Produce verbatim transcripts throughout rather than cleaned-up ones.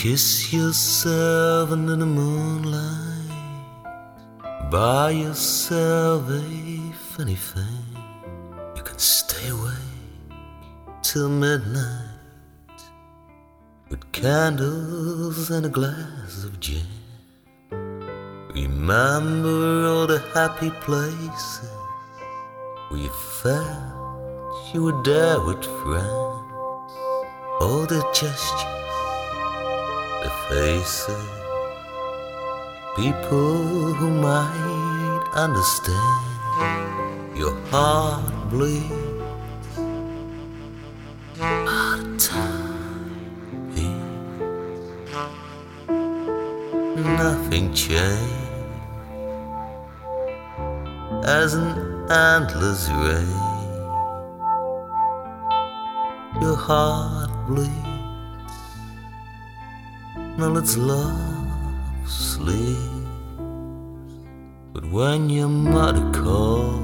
kiss yourself under the moonlight, buy yourself a funny thing. You can stay awake till midnight with candles and a glass of gin. Remember all the happy places where you felt you were there with friends. All the gestures, the faces, people who might understand. Your heart bleeds out of time beats. Nothing changed as an endless rain. Your heart bleeds, now let's love sleep. But when your mother calls,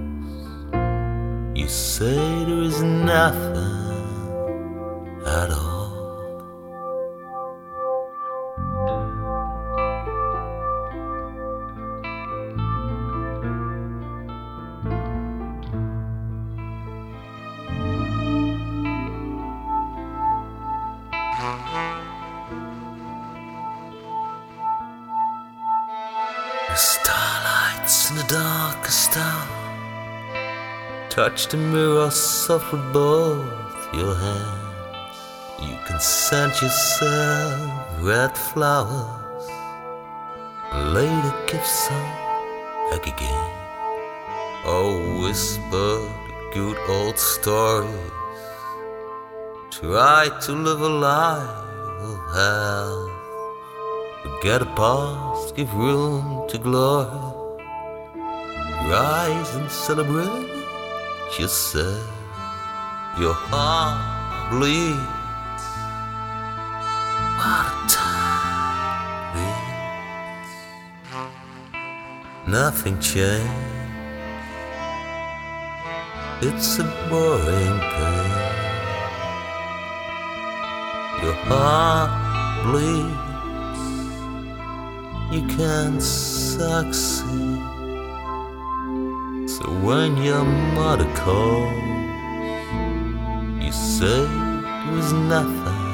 you say there is nothing at all. The starlights in the darkest hour touch the mirror soft with both your hands. You can send yourself red flowers and lay the gifts on back again. Oh, whisper the good old stories. Try to live a life of health. Forget the past, give room to glory. Rise and celebrate yourself. Your heart bleeds while the time beats. Nothing changed. It's a boring pain. Your heart bleeds. You can't succeed. So when your mother calls, you say there is nothing